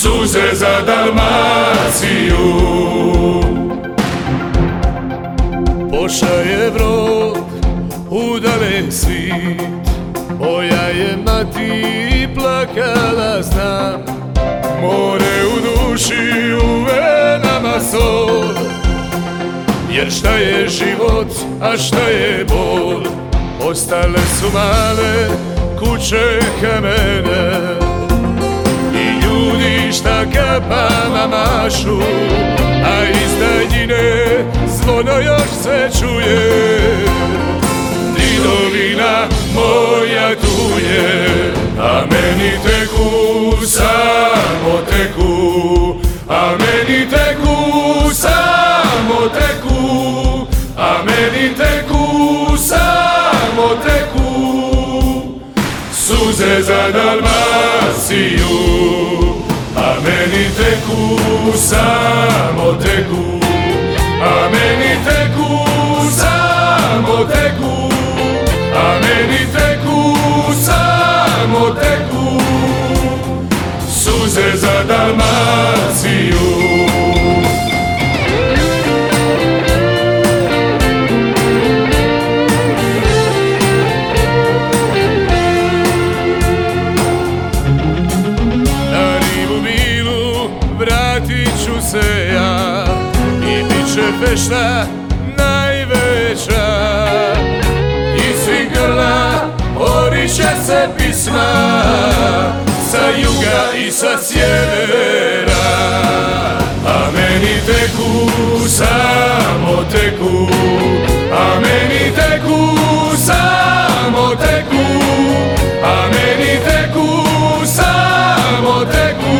suze za Dalmaciju. Pošao je brod u dalek svit, moja je mati plakala, znam. More u duši, u venama sol, jer šta je život, a šta je bol. Ostale su male kuće kamene i ljudi šta kapama mašu, a iz daljine zvono još se čuje. Didovina moja tu je, a meni teku, samo teku, a meni teku, samo teku, a meni teku, samo teku, suze za Dalmaciju. A meni teku, samo teku, a meni teku, samo teku, a meni teku, samo teku, suze za Dalmaciju. Na rivu milu vratit ću se ja i bit će fešta najveća. Iz svih grla orit će se pisma, sa juga i sa sjevera. A meni teku, samo teku, a meni teku, samo teku, a meni teku, samo teku,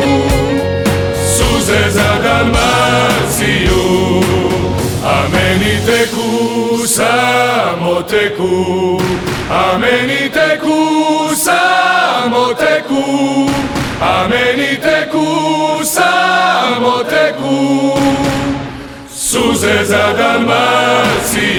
suze za Dalmaciju. A meni teku, samo teku, a meni teku, samo teku, a meni teku, samo teku, suze za Dalmaciju.